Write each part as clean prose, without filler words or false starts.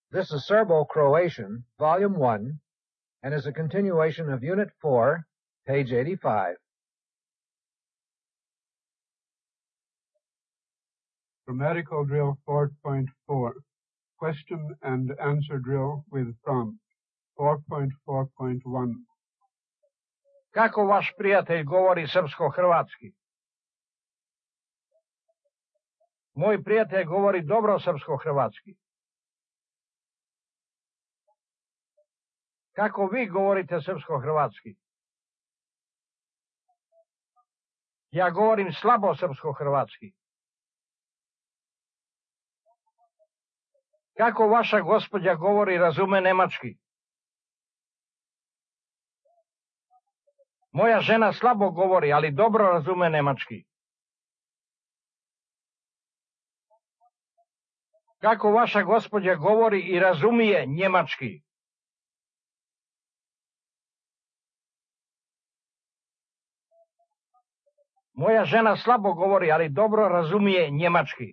This is Serbo-Croatian, Volume 1, and is a continuation of Unit 4, page 85. Grammatical Drill 4.4, Question and Answer Drill with Prompt 4.4.1. Kako vaš prijatelj govori srpsko-hrvatski? Moj prijatelj govori dobro srpsko-hrvatski. Kako vi govorite srpsko-hrvatski? Ja govorim slabo srpsko-hrvatski. Kako vaša gospođa govori razume nemački? Moja žena slabo govori, ali dobro razume nemački. Kako vaša gospođa govori i razumije njemački? Moja žena slabo govori, ali dobro razumije njemački.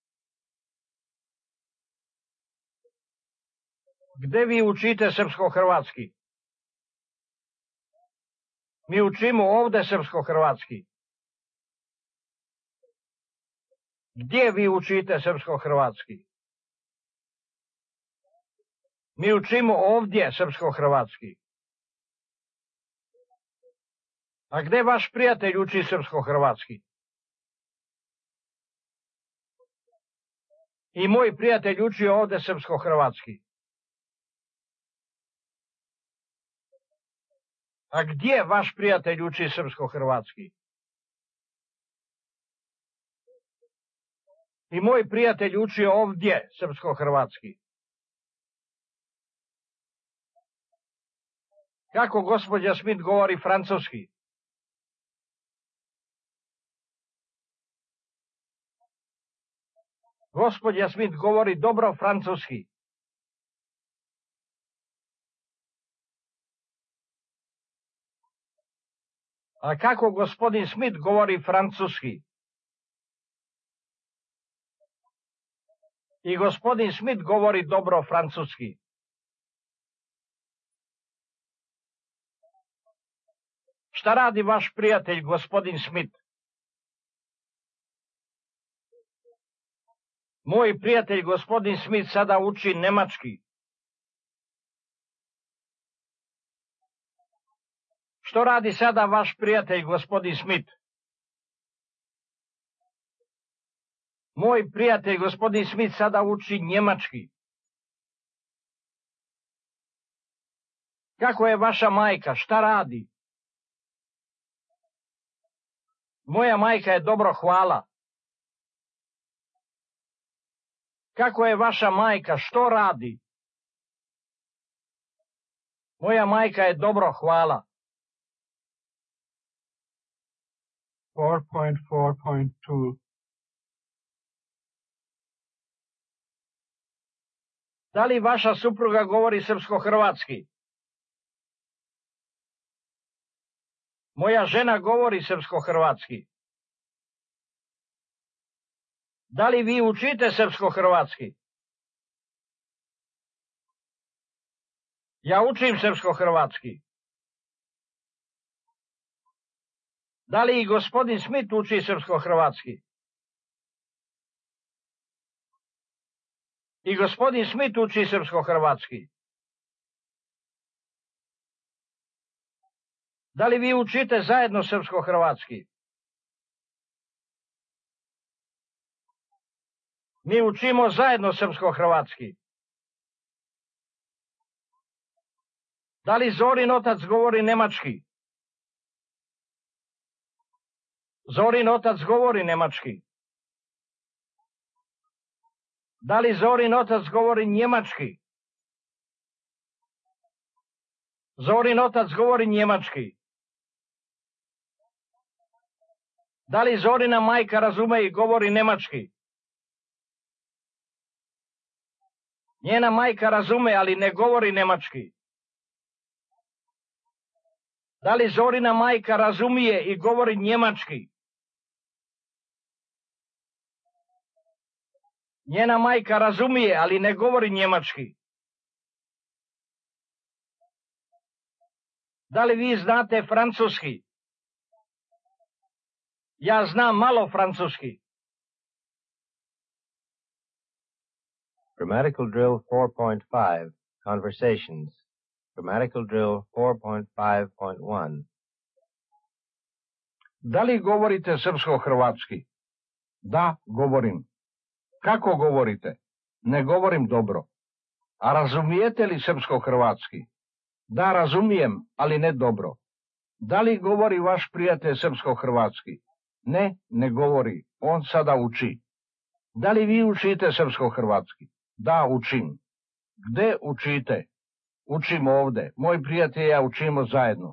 Gde vi učite srpsko-hrvatski? Mi učimo ovde srpsko-hrvatski. Gdje vi učite srpsko-hrvatski? Mi učimo ovdje srpsko-hrvatski. A gde vaš prijatelj uči srpsko-hrvatski? I moj prijatelj uči ovde srpsko-hrvatski. A gdje vaš prijatelj uči srpsko-hrvatski? I moj prijatelj uči ovdje srpsko-hrvatski. Kako gospođa Smith govori francuski? Gospođa Smith govori dobro francuski. A kako gospodin Smith govori francuski? I gospodin Smith govori dobro francuski. Šta radi vaš prijatelj gospodin Smith? Moj prijatelj gospodin Smith sada uči nemački. Što radi sada vaš prijatelj gospodin Smith? Moj prijatelj gospodin Smith sada uči njemački. Kako je vaša majka? Šta radi? Moja majka je dobro, hvala. Kako je vaša majka? Što radi? Moja majka je dobro, hvala. 4.4.2. Da li vaša supruga govori srpsko-hrvatski? Moja žena govori srpsko-hrvatski. Da li vi učite srpsko-hrvatski? Ja učim srpsko-hrvatski. Da li i gospodin Smith uči srpsko-hrvatski? I gospodin Smith uči srpsko-hrvatski. Da li vi učite zajedno srpsko-hrvatski? Mi učimo zajedno srpsko-hrvatski. Da li Zorin otac govori nemački? Zorin otac govori nemački. Da li Zorin otac govori njemački? Zorin otac govori njemački. Da li Zorina majka razume i govori nemački? Njena majka razume, ali ne govori nemački. Da li Zorina majka razumije i govori njemački? Njena majka razumije, ali ne govori njemački. Da li vi znate francuski? Ja znam malo francuski. Grammatical drill 4.5, Conversations. Grammatical drill 4.5.1. Da li govorite srpsko-hrvatski? Da, govorim. Kako govorite? Ne govorim dobro. A razumijete li srpsko-hrvatski? Da, razumijem, ali ne dobro. Da li govori vaš prijatelj srpsko-hrvatski? Ne, ne govori. On sada uči. Da li vi učite srpsko-hrvatski? Da, učim. Gde učite? Učim ovde. Moj prijatelj i ja učimo zajedno.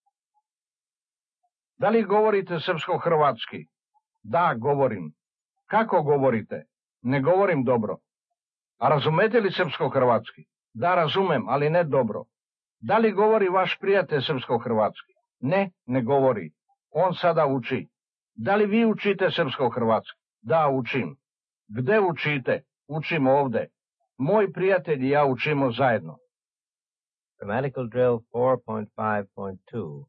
Da li govorite srpsko-hrvatski? Da, govorim. Kako govorite? Ne govorim dobro. A razumete li srpsko-hrvatski? Da, razumem, ali ne dobro. Da li govori vaš prijatelj srpsko-hrvatski? Ne, ne govori. On sada uči. Da li vi učite srpsko-hrvatski? Da, učim. Gde učite? Učim ovde. Moj prijatelj i ja učimo zajedno. Grammatical drill 4.5.2.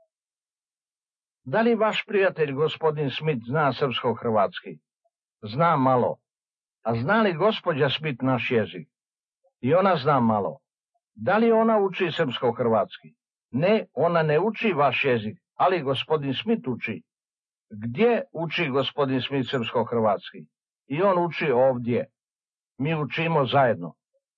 Da li vaš prijatelj gospodin Smith zna srpsko-hrvatski? Zna malo. A zna li gospođa Smith naš jezik? I ona zna malo. Da li ona uči srpsko-hrvatski? Ne, ona ne uči vaš jezik, ali gospodin Smith uči. Gdje uči gospodin Smith srpsko-hrvatski? I on uči ovdje. Mi učimo zajedno.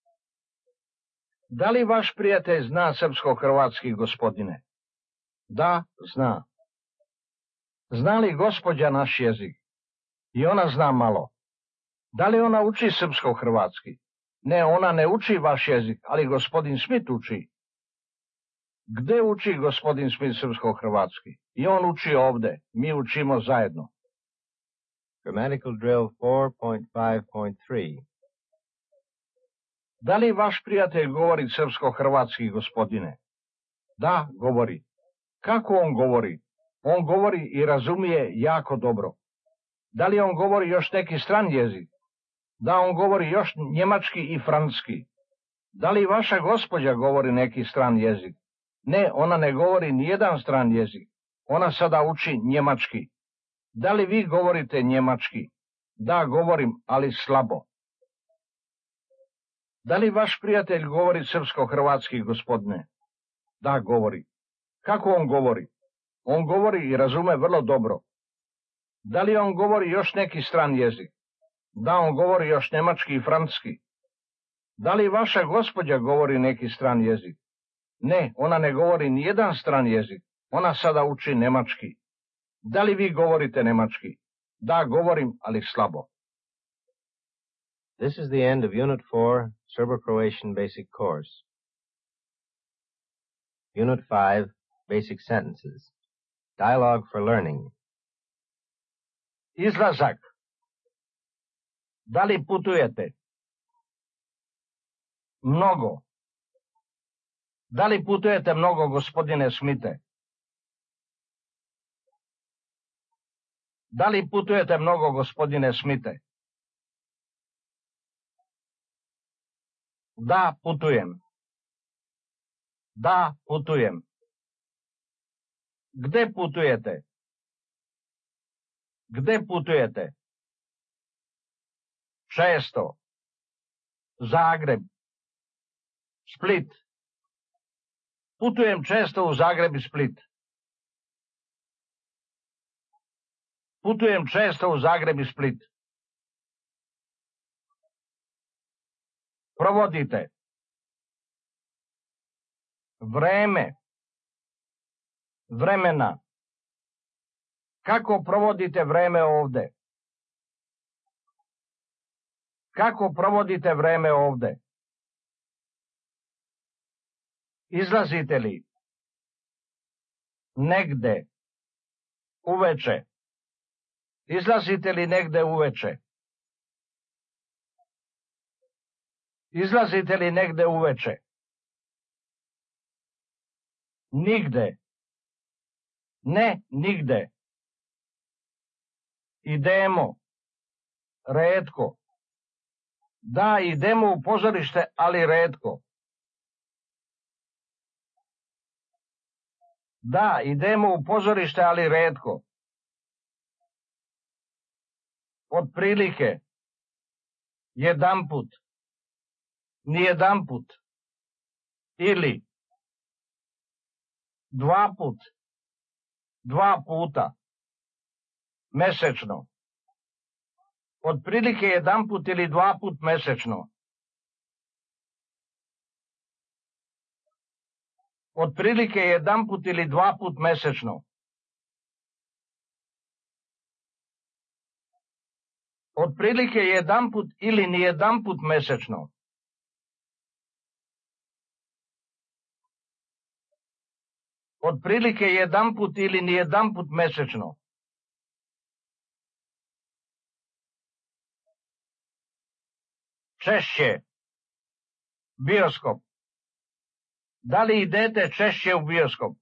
Da li vaš prijatelj zna srpsko-hrvatski, gospodine? Da, zna. Zna li gospođa naš jezik? I ona zna malo. Da li ona uči srpsko-hrvatski? Ne, ona ne uči vaš jezik, ali gospodin Smith uči. Gde uči gospodin Smith srpsko-hrvatski? I on uči ovde. Mi učimo zajedno. Grammatical drill 4.5.3. Da li vaš prijatelj govori srpsko-hrvatski, gospodine? Da, govori. Kako on govori? On govori i razumije jako dobro. Da li on govori još neki stran jezik? Da, on govori još njemački i francuski. Da li vaša gospođa govori neki stran jezik? Ne, ona ne govori nijedan stran jezik. Ona sada uči njemački. Da li vi govorite njemački? Da, govorim, ali slabo. Da li vaš prijatelj govori srpsko-hrvatski, gospodine? Da, govori. Kako on govori? On govori i razume vrlo dobro. Da li on govori još neki stran jezik? Da, on govori još njemački i francuski. Da li vaša gospođa govori neki stran jezik? Ne, ona ne govori nijedan stran jezik. Ona sada uči nemački. Da li vi govorite nemački? Da, govorim, ali slabo. This is the end of Unit 4, Serbo-Croatian Basic Course. Unit 5, Basic Sentences. Dialogue for Learning. Izlazak. Da li putujete? Mnogo. Da li putujete mnogo, gospodine Smite? Da li putujete mnogo, gospodine Smite? Da, putujem. Da, putujem. Gde putujete? Gde putujete? Često. Zagreb. Split. Putujem često u Zagreb i Split. Putujem često u Zagreb i Split. Provodite. Vreme. Vremena. Kako provodite vreme ovde? Kako provodite vreme ovde? Izlazite li? Negde. Uveče. Izlazite li negde uveče? Izlazite li negde uveče? Nigde. Ne, nigde. Idemo. Retko. Da, idemo u pozorište, ali retko. Da, idemo u pozorište, ali retko. Otprilike. Jedanput. Nijedanput. Ili. Dva put. Dva puta. Mesečno. Otprilike jedanput ili dva put mesečno. Otprilike jedanput ili dva put mesečno. Otprilike jedanput ili nijedanput mesečno. Otprilike jedanput ili nijedanput mesečno. Češće. Bioskop. Da li idete češće u bioskop?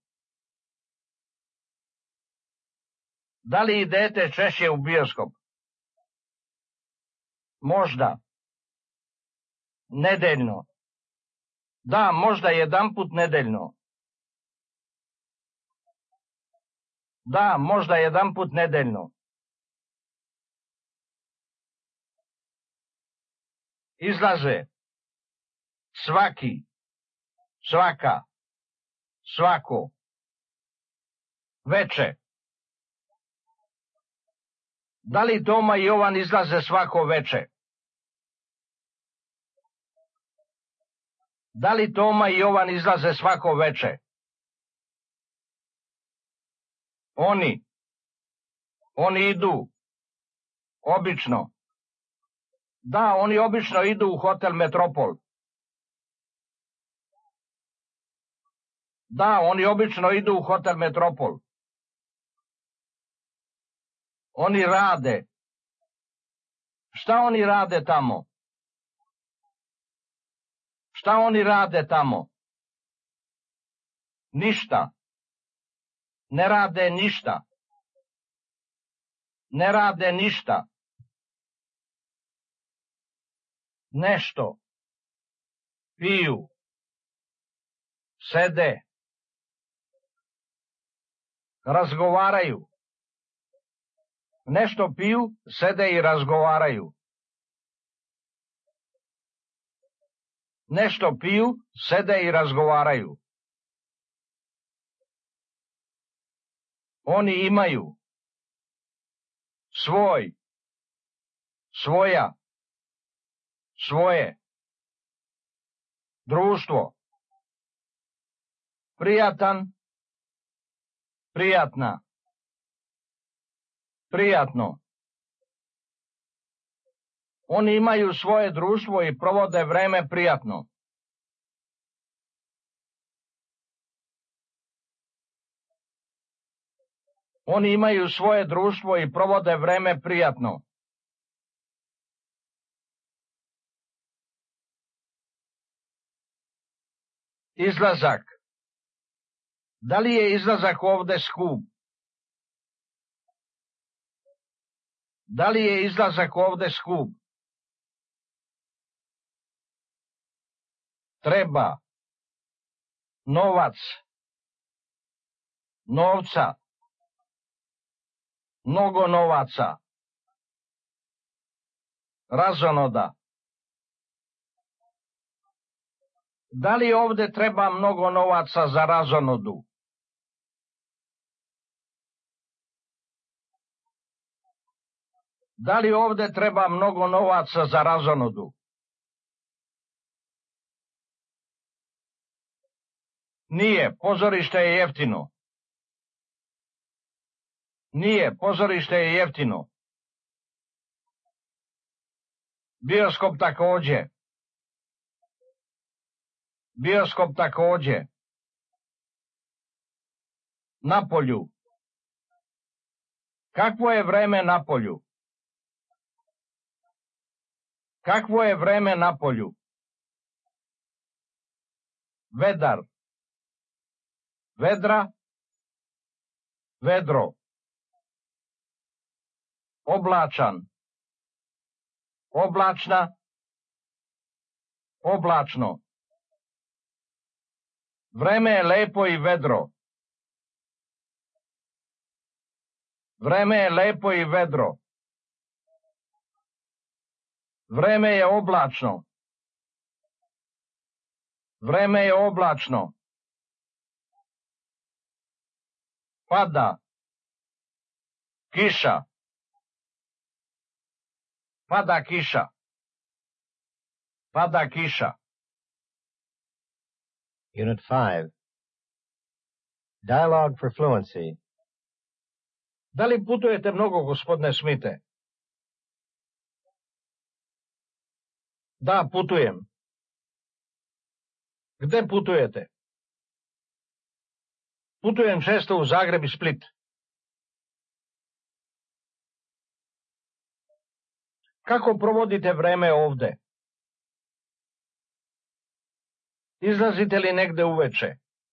Da li idete češće u bioskop? Možda. Nedeljno. Da, možda jedanput nedeljno. Da, možda jedanput nedeljno. Izlaze. Svaki. Svaka. Svako. Veče. Da li Toma i Jovan izlaze svako veče? Da li Toma i Jovan izlaze svako veče? Oni idu. Obično. Da, oni obično idu u hotel Metropol. Da, oni obično idu u hotel Metropol. Oni rade. Šta oni rade tamo? Šta oni rade tamo? Ništa. Ne rade ništa. Ne rade ništa. Nešto. Piju. Sede. Razgovaraju. Nešto piju, sede i razgovaraju. Nešto piju, sede i razgovaraju. Oni imaju. Svoj. Svoja. Svoje. Društvo. Prijatan. Prijatna. Prijatno. Oni imaju svoje društvo i provode vreme prijatno. Oni imaju svoje društvo i provode vreme prijatno. Izlazak. Da li je izlazak ovde skup? Da li je izlazak ovde skup? Treba. Novac. Novca. Mnogo novaca. Razonoda. Da li ovde treba mnogo novaca za razonodu? Da li ovde treba mnogo novaca za razonodu? Nije, pozorište je jeftino. Nije, pozorište je jeftino. Bioskop takođe. Bioskop takođe. Napolju. Kakvo je vreme napolju? Kakvo je vreme napolju? Vedar. Vedra. Vedro. Oblačan. Oblačna. Oblačno. Vreme je lepo i vedro. Vreme je lepo i vedro. Vreme je oblačno. Vreme je oblačno. Pada. Kiša. Pada kiša. Pada kiša. Unit 5. Dialogue for fluency. Da li putujete mnogo, gospodine Smite? Da, putujem. Gde putujete? Putujem često u Zagreb i Split. Kako provodite vreme ovde? Izlazite li negde uveče?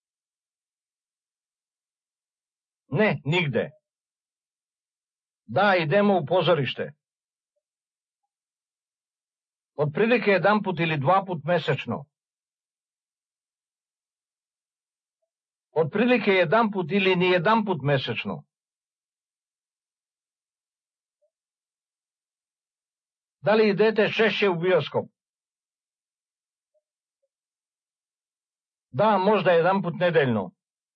Ne, nigde. Da, idemo u pozorište. Otprilike jedanput ili 2 puta mesečno. Otprilike jedanput ili ni jedanput mesečno. Da li idete češće u bioskop? Da, možda jedanput nedeljno.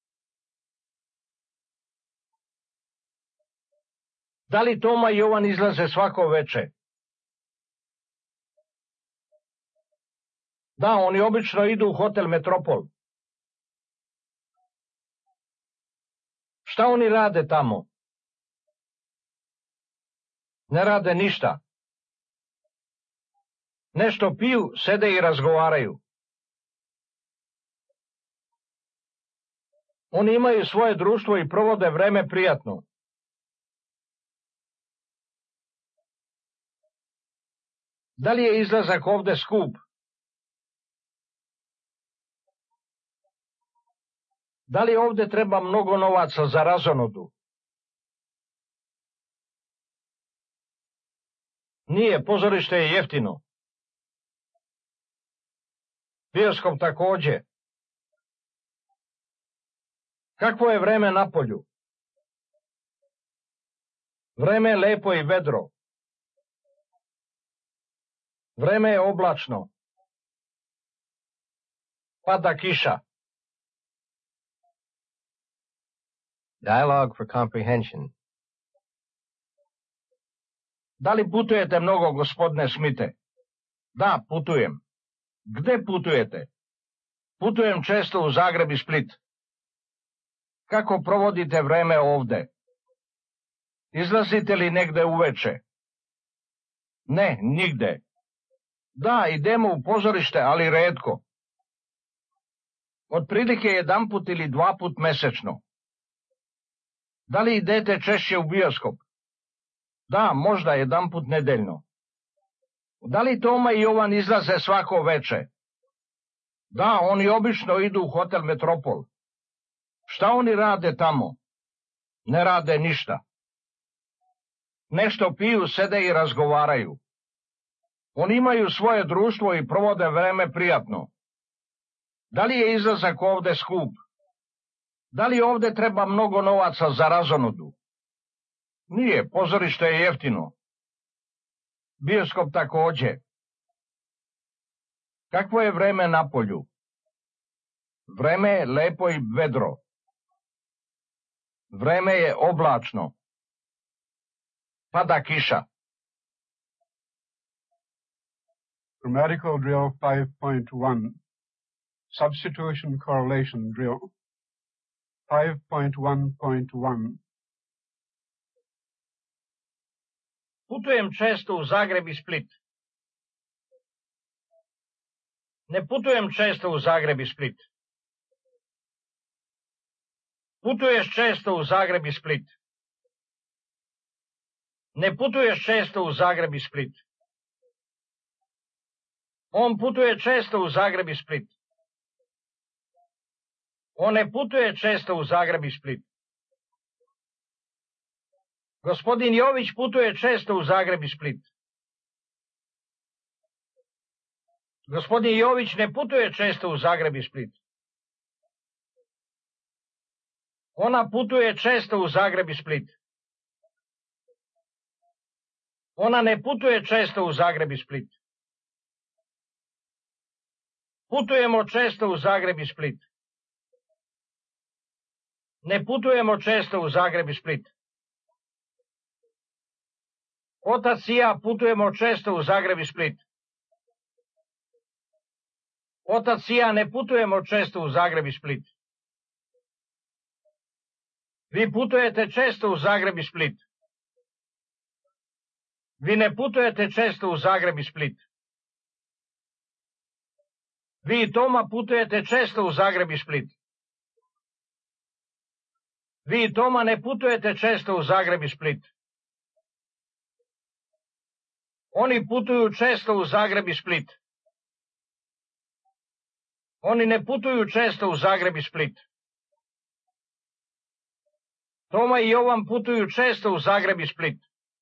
Da li Toma i Jovan izlaze svako veče? Da, oni obično idu u hotel Metropol. Šta oni rade tamo? Ne rade ništa. Nešto piju, sede i razgovaraju. Oni imaju svoje društvo i provode vreme prijatno. Da li je izlazak ovde skup? Da li ovde treba mnogo novaca za razonodu? Nije, pozorište je jeftino. Bioskop takođe. Kakvo je vreme napolju? Vreme je lepo i vedro. Vreme je oblačno. Pada kiša. Dialogue for comprehension. Da li putujete mnogo, gospodine Smite? Da, putujem. Gde putujete? Putujem često u Zagreb i Split. Kako provodite vreme ovde? Izlazite li negde uveče? Ne, nigde. Da, idemo u pozorište, ali retko. Otprilike jedanput ili 2 puta mesečno. Da li idete češće u bioskop? Da, možda jedanput nedeljno. Da li Toma i Jovan izlaze svako veče? Da, oni obično idu u hotel Metropol. Šta oni rade tamo? Ne rade ništa. Nešto piju, sede i razgovaraju. Oni imaju svoje društvo i provode vreme prijatno. Da li je izlazak ovde skup? Da li ovde treba mnogo novaca za razonodu? Nije, pozorište je jeftino. Bioskop takođe. Kakvo je vreme napolju? Vreme je lepo i vedro. Vreme je oblačno. Pada kiša. Grammatical drill 5.1. Substitution correlation drill. 5.1.1. Putujem često u Zagreb i Split. Ne putujem često u Zagreb i Split. Putuješ često u Zagreb i Split. Ne putuješ često u Zagreb i Split. On putuje često u Zagreb i Split. On ne putuje često u Zagreb i Split. Gospodin Jović putuje često u Zagreb i Split. Gospodin Jović ne putuje često u Zagreb i Split. Ona putuje često u Zagreb i Split. Ona ne putuje često u Zagreb i Split. Putujemo često u Zagreb i Split. Ne putujemo često u Zagreb i Split. Otac i ja putujemo često u Zagreb i Split. Otac i ja ne putujemo često u Zagreb i Split. Vi putujete često u Zagreb i Split. Vi ne putujete često u Zagreb i Split. Vi i Toma putujete često u Zagreb i Split. Vi i Toma ne putujete često u Zagreb i Split. Oni putuju često u Zagreb i Split. Oni ne putuju često u Zagreb i Split. Toma i Jovan putuju često u Zagreb i Split.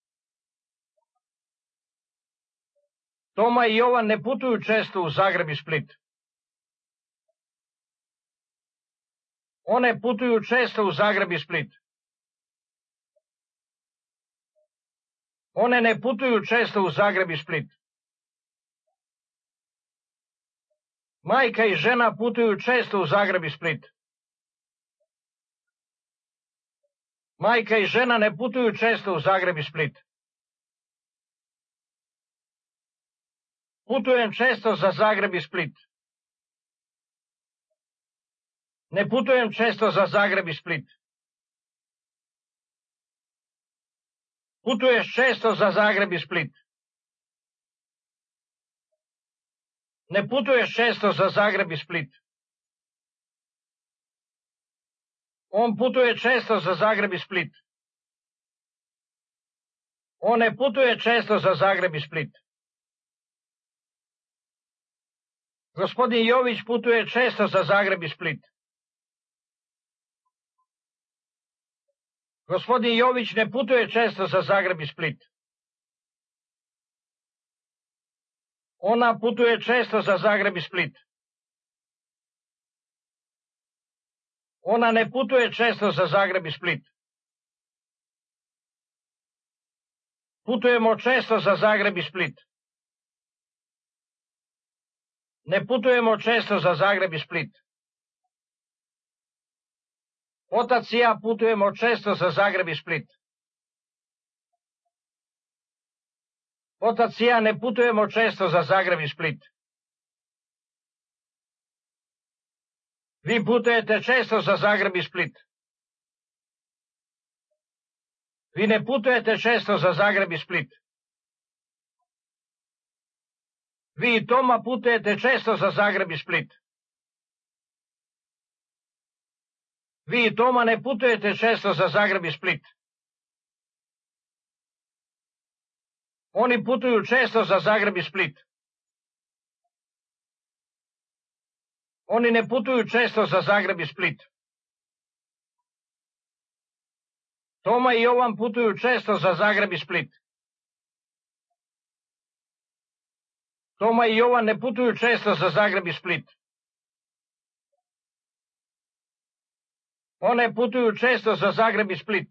Toma i Jovan ne putuju često u Zagreb i Split. One putuju često u Zagreb i Split. One ne putuju često u Zagreb i Split. Majka i žena putuju često u Zagreb i Split. Majka i žena ne putuju često u Zagreb i Split. Putujem često za Zagreb i Split. Ne putujem često za Zagreb i Split. Putuješ često za Zagreb i Split. Ne putuješ često za Zagreb i Split. On putuje često za Zagreb i Split. On ne putuje često za Zagreb i Split. Gospodin Jović putuje često za Zagreb i Split. Gospodin Jović ne putuje često za Zagreb i Split. Ona putuje često za Zagreb i Split. Ona ne putuje često za Zagreb i Split. Putujemo često za Zagreb i Split. Ne putujemo često za Zagreb i Split. Otac i ja putujemo često za Zagreb i Split. Otac i ja ne putujemo često za Zagreb i Split. Vi putujete često za Zagreb i Split. Vi ne putujete često za Zagreb i Split. Vi i Toma putujete često za Zagreb i Split. Vi i Toma ne putujete često za Zagreb i Split. Oni putuju često za Zagreb i Split. Oni ne putuju često za Zagreb i Split. Toma i Jovan putuju često za Zagreb i Split. Toma i Jovan ne putuju često za Zagreb i Split. One putuju često za Zagreb i Split.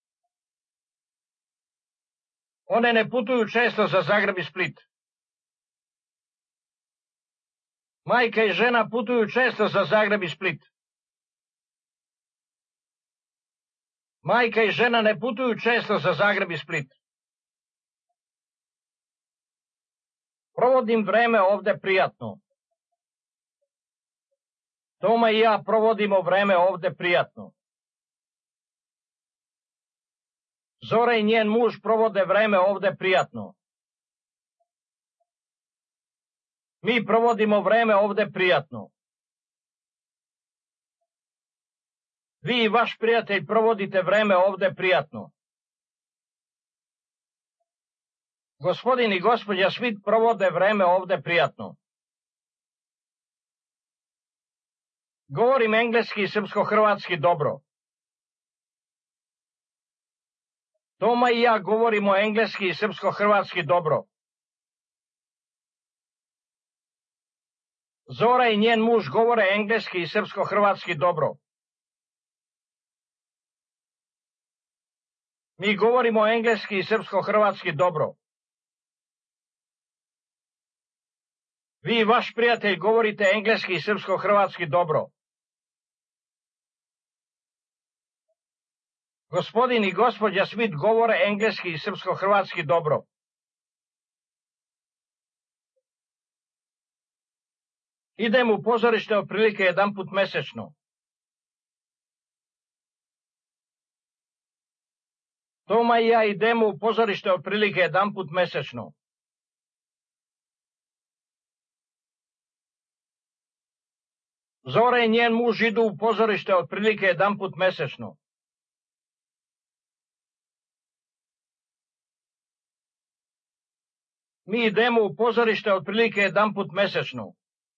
One ne putuju često za Zagreb i Split. Majka i žena putuju često za Zagreb i Split. Majka i žena ne putuju često za Zagreb i Split. Provodim vreme ovde prijatno. Toma i ja provodimo vreme ovde prijatno. Zora i njen muž provode vreme ovde prijatno. Mi provodimo vreme ovde prijatno. Vi i vaš prijatelj provodite vreme ovde prijatno. Gospodin i gospođa Smith provode vreme ovde prijatno. Govorim engleski i srpsko-hrvatski dobro. Toma i ja govorimo engleski i srpsko-hrvatski dobro. Zora i njen muž govore engleski i srpsko-hrvatski dobro. Mi govorimo engleski i srpsko-hrvatski dobro. Vi i vaš prijatelj govorite engleski i srpsko-hrvatski dobro. Gospodin i gospođa Smith govore engleski i srpsko-hrvatski dobro. Idem u pozorište otprilike jedanput mesečno. Toma i ja idemo u pozorište otprilike jedanput mesečno. Zora i njen muž idu u pozorište otprilike jedanput mesečno. Mi idemo u pozorište otprilike jedanput mesečno.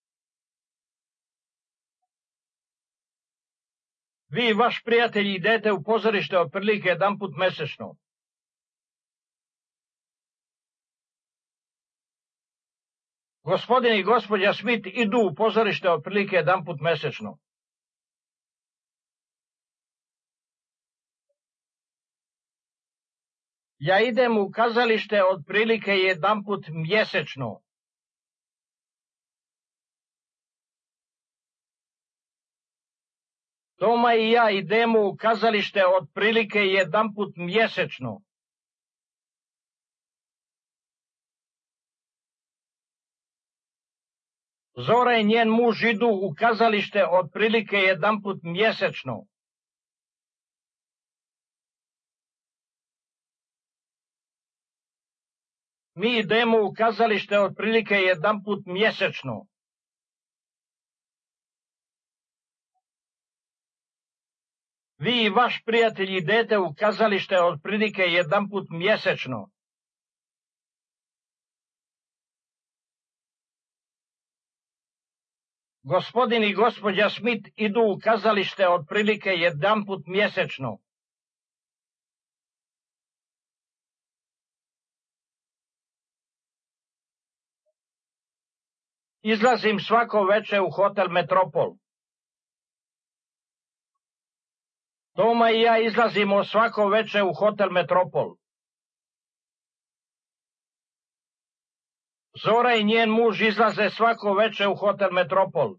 Vi i vaš prijatelj idete u pozorište otprilike jedanput mesečno. Gospodin i gospođa Smith idu u pozorište otprilike jedanput mesečno. Ja idem u kazalište otprilike jedanput mjesečno. Toma i ja idemo u kazalište otprilike jedanput mjesečno. Zora i njen muž idu u kazalište otprilike jedanput mjesečno. Mi idemo u kazalište otprilike jedanput mjesečno. Vi i vaš prijatelj idete u kazalište otprilike jedanput mjesečno. Gospodin i gospođa Smith idu u kazalište otprilike jedanput mjesečno. Izlazim svako veče u hotel Metropol. Toma i ja izlazimo svako veče u hotel Metropol. Zora i njen muž izlaze svako veče u hotel Metropol.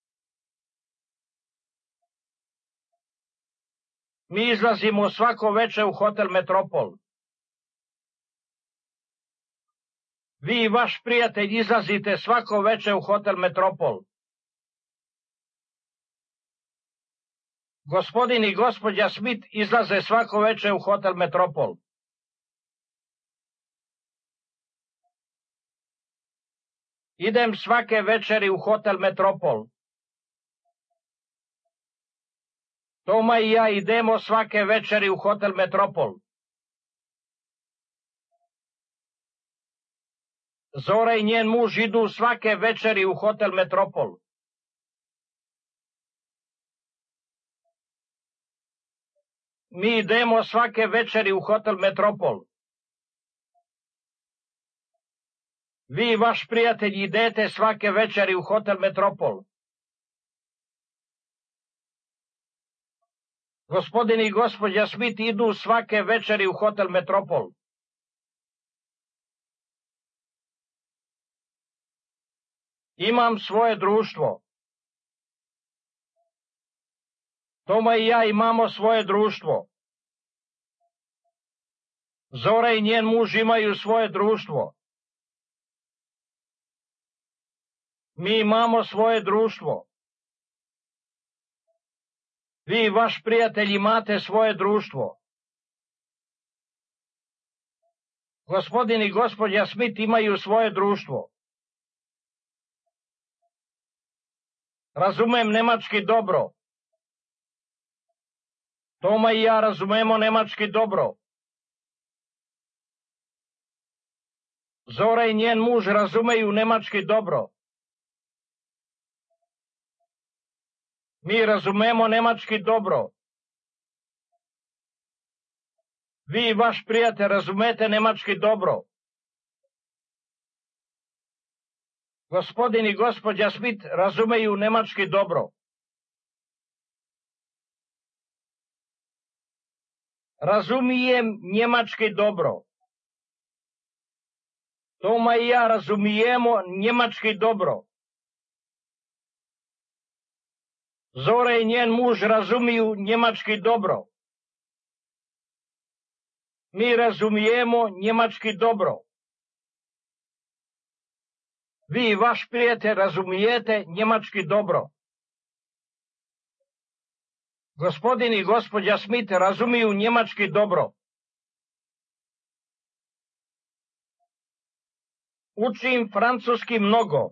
Mi izlazimo svako veče u hotel Metropol. Vi i vaš prijatelj izlazite svako veče u hotel Metropol. Gospodin i gospođa Smith izlaze svako veče u hotel Metropol. Idem svake večeri u hotel Metropol. Toma i ja idemo svake večeri u hotel Metropol. Zora i njen muž idu svake večeri u hotel Metropol. Mi idemo svake večeri u hotel Metropol. Vi i vaš prijatelj idete svake večeri u hotel Metropol. Gospodin i gospođa Smith idu svake večeri u hotel Metropol. Imam svoje društvo. Toma i ja imamo svoje društvo. Zora i njen muž imaju svoje društvo. Mi imamo svoje društvo. Vi i vaš prijatelj imate svoje društvo. Gospodin i gospođa Smith imaju svoje društvo. Razumem nemački dobro. Toma i ja razumemo nemački dobro. Zora i njen muž razumeju nemački dobro. Mi razumemo nemački dobro. Vi i vaš prijatelj razumete nemački dobro. Gospodin i gospođa Smith razumeju nemački dobro. Razumijem njemački dobro. Toma i ja razumijemo njemački dobro. Zora i njen muž razumiju njemački dobro. Mi razumijemo njemački dobro. Vi i vaš prijatelj razumijete njemački dobro. Gospodin i gospođa Smith razumiju njemački dobro. Učim francuski mnogo.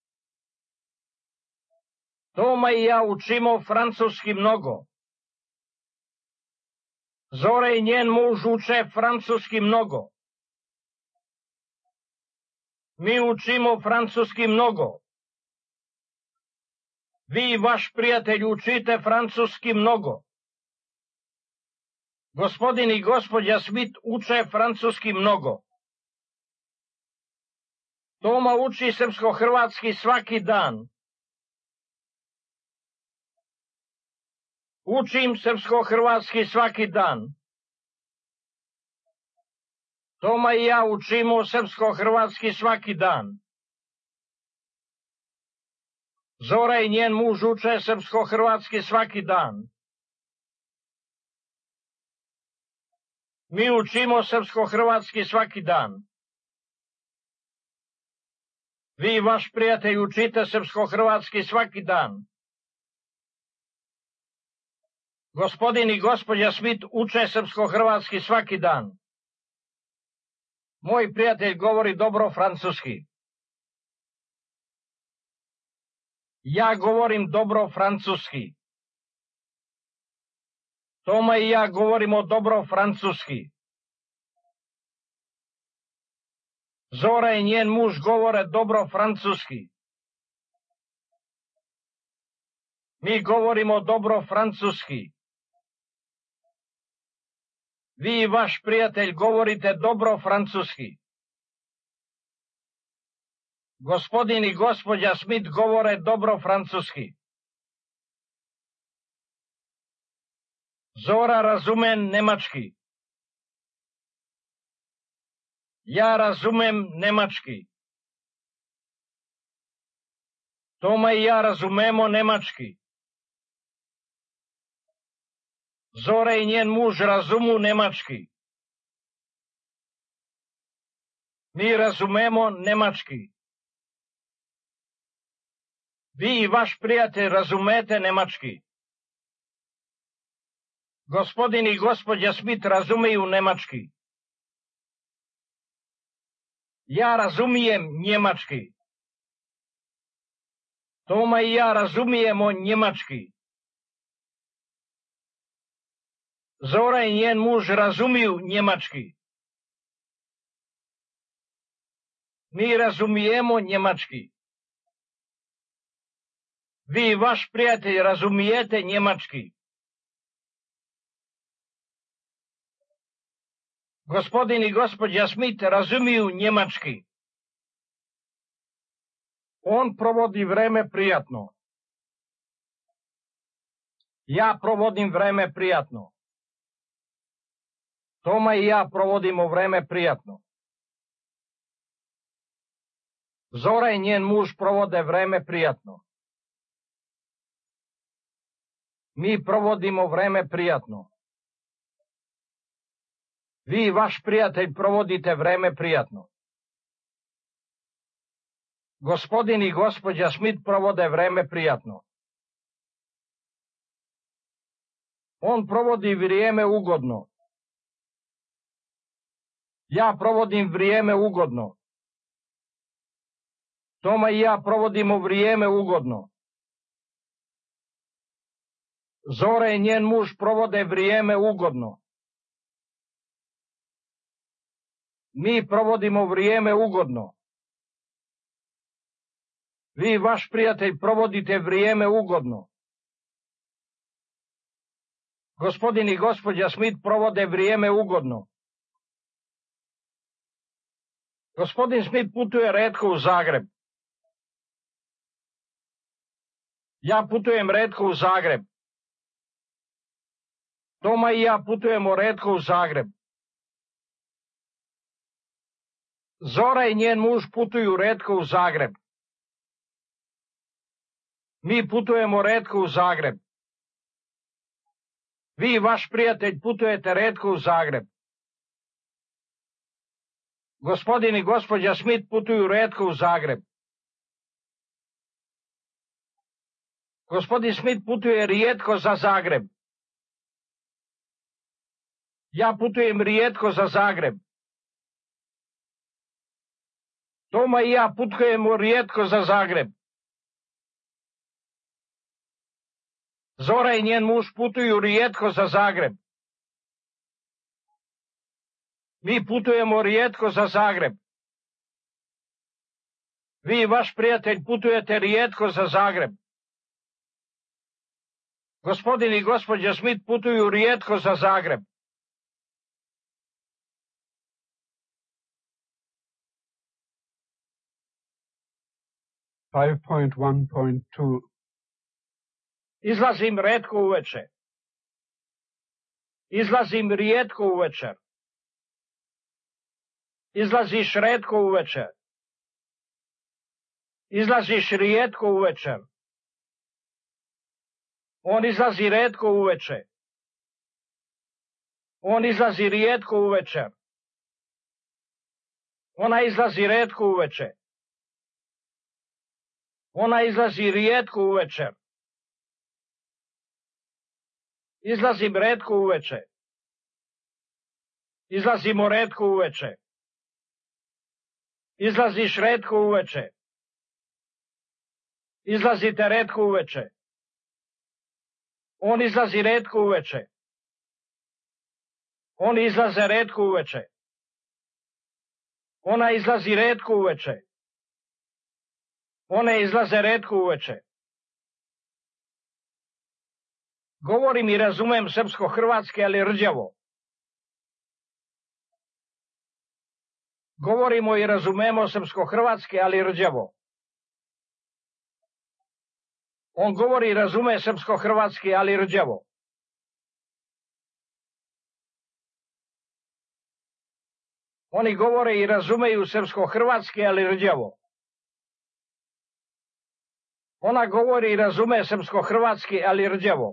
Toma i ja učimo francuski mnogo. Zora i njen muž uče francuski mnogo. Mi učimo francuski mnogo. Vi i vaš prijatelj učite francuski mnogo. Gospodin i gospođa Smith uče francuski mnogo. Toma uči srpsko-hrvatski svaki dan. Učim srpsko-hrvatski svaki dan. Toma i ja učimo srpsko-hrvatski svaki dan. Zora i njen muž uče srpsko-hrvatski svaki dan. Mi učimo srpsko-hrvatski svaki dan. Vi i vaš prijatelj učite srpsko-hrvatski svaki dan. Gospodin i gospođa Smith uče srpsko-hrvatski svaki dan. Moj prijatelj govori dobro francuski. Ja govorim dobro francuski. Toma i ja govorimo dobro francuski. Zora i njen muž govore dobro francuski. Mi govorimo dobro francuski. Vi i vaš prijatelj govorite dobro francuski. Gospodin i gospođa Smith govore dobro francuski. Zora razume nemački. Ja razumem nemački. Toma i ja razumemo nemački. Zora i njen muž razumu nemački. Mi razumemo nemački. Vi i vaš prijatelj razumete nemački. Gospodin i gospođa Smith razumeju nemački. Ja razumijem njemački. Toma i ja razumijemo njemački. Zora i njen muž razumiju njemački. Mi razumijemo njemački. Vi i vaš prijatelj razumijete njemački. Gospodin i gospođa Smith razumiju njemački. On provodi vreme prijatno. Ja provodim vreme prijatno. Toma i ja provodimo vreme prijatno. Zora i njen muž provode vreme prijatno. Mi provodimo vreme prijatno. Vi i vaš prijatelj provodite vreme prijatno. Gospodin i gospođa Smith provode vreme prijatno. On provodi vrijeme ugodno. Ja provodim vrijeme ugodno. Toma i ja provodimo vrijeme ugodno. Zora i njen muž provode vrijeme ugodno. Mi provodimo vrijeme ugodno. Vi i vaš prijatelj provodite vrijeme ugodno. Gospodin i gospođa Smith provode vrijeme ugodno. Gospodin Smith putuje retko u Zagreb. Ja putujem retko u Zagreb. Toma i ja putujemo retko u Zagreb. Zora i njen muž putuju retko u Zagreb. Mi putujemo retko u Zagreb. Vi i vaš prijatelj putujete retko u Zagreb. Gospodin i gospođa Smith putuju retko u Zagreb. Gospodin Smith putuje rijetko za Zagreb. Ja putujem rijetko za Zagreb. Toma i ja putujemo rijetko za Zagreb. Zora i njen muž putuju rijetko za Zagreb. Mi putujemo rijetko za Zagreb. Vi i vaš prijatelj putujete rijetko za Zagreb. Gospodin i gospođa Smith putuju rijetko za Zagreb. Izlazim retko uveče. Izlazim rijetko uvečer. Izlaziš retko uvečer. Izlaziš rijetko uvečer. On izlazi retko uveče. On izlazi rijetko uvečer. Ona izlazi retko uveče. Ona izlazi rijetko uvečer. Izlazim retko uveče. Izlazimo retko uveče. Izlaziš retko uveče. Izlazite retko uveče. On izlazi retko uveče. Oni izlaze retko uveče. Ona izlazi retko uveče. One izlaze retko uveče. Govorim i razumem srpsko-hrvatski, ali rđavo. Govorimo i razumemo srpsko-hrvatski, ali rđavo. On govori i razume srpsko-hrvatski, ali rđavo. Oni govore i razumeju srpsko-hrvatski, ali rđavo. Ona govori i razume srpsko-hrvatski, ali rđavo.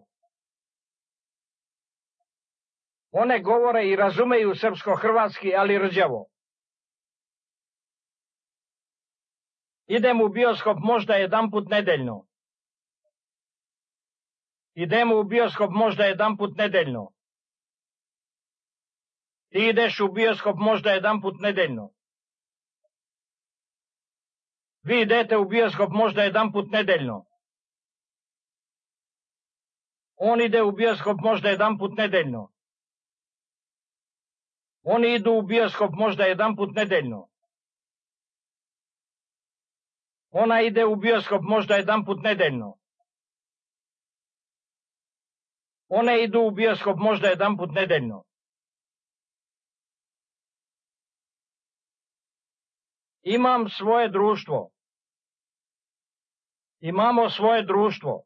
One govore i razumeju srpsko-hrvatski, ali rđavo. Idem u bioskop možda jedanput nedeljno. Idemo u bioskop možda jedanput nedeljno. Ti ideš u bioskop možda jedanput nedeljno. Vi idete u bioskop možda jedanput nedeljno. On ide u bioskop možda jedanput nedeljno. Oni idu u bioskop možda jedanput nedeljno. Ona ide u bioskop možda jedanput nedeljno. One idu u bioskop možda jedanput nedeljno. Imam svoje društvo. Imamo svoje društvo.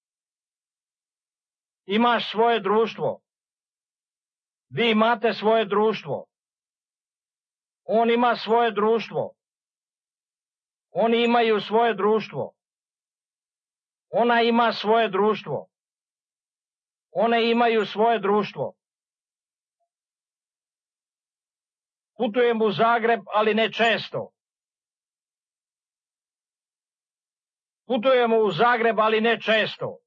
Imaš svoje društvo. Vi imate svoje društvo. On ima svoje društvo. Oni imaju svoje društvo. Ona ima svoje društvo. One imaju svoje društvo. Putujem u Zagreb, ali ne često. Putujemo u Zagreb, ali ne često.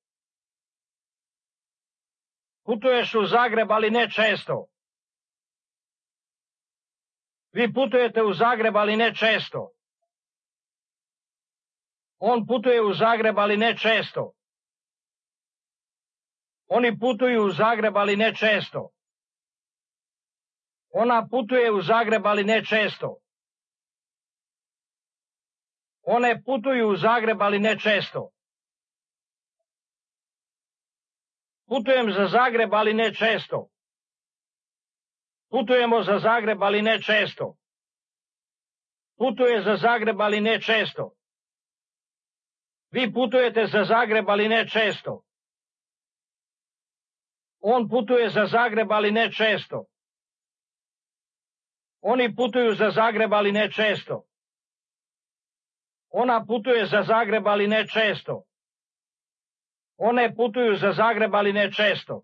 Putuješ u Zagreb, ali ne često. Vi putujete u Zagreb, ali ne često. On putuje u Zagreb, ali ne često. Oni putuju u Zagreb, ali ne često. Ona putuje u Zagreb, ali ne često. One putuju u Zagreb, ali ne često. Putujem za Zagreb, ali ne često. Putujemo za Zagreb, ali ne često. Putuje za Zagreb, ali ne često. Vi putujete za Zagreb, ali ne često. On putuje za Zagreb, ali ne često. Oni putuju za Zagreb, ali ne često. Ona putuje za Zagreb, ali ne često. One putuju za Zagreb, ali ne često.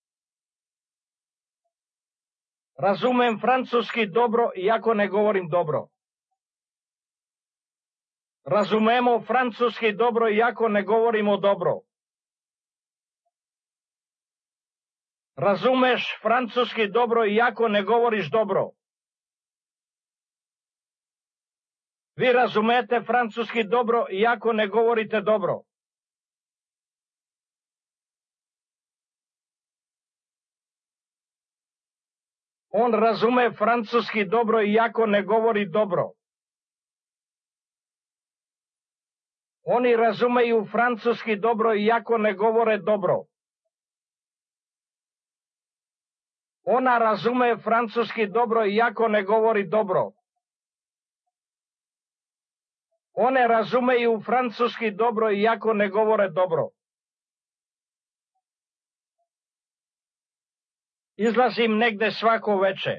Razumem francuski dobro, iako ne govorim dobro. Razumemo francuski dobro, iako ne govorimo dobro. Razumeš francuski dobro, iako ne govoriš dobro. Vi razumete francuski dobro, iako ne govorite dobro. On razume francuski dobro, iako ne govori dobro. Oni razumeju francuski dobro, iako ne govore dobro. Ona razume francuski dobro, iako ne govori dobro. One razumeju francuski dobro, iako ne govore dobro. Izlazim negde svako veče.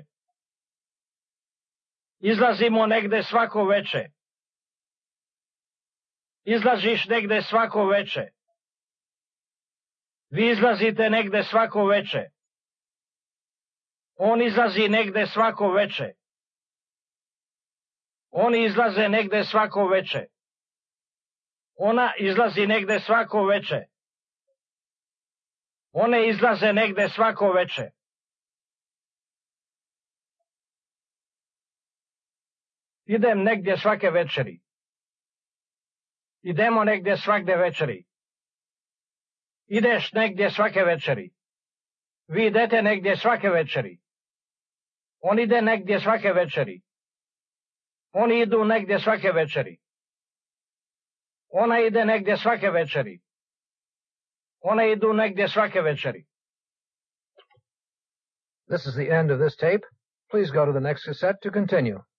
Izlazimo negde svako veče. Izlaziš negde svako veče. Vi izlazite negde svako veče. On izlazi negde svako veče. Oni izlaze negde svako veče. Ona izlazi negde svako veče. One izlaze negde svako veče. Idem negdje svake večeri. Idemo negdje svakde večeri. Ideš negdje svake večeri. Vi idete negdje svake večeri. On ide negdje svake večeri. Oni idu negdje svake večeri. Ona ide negdje svake večeri. One idu negdje svake večeri. This is the end of this tape. Please go to the next cassette to continue.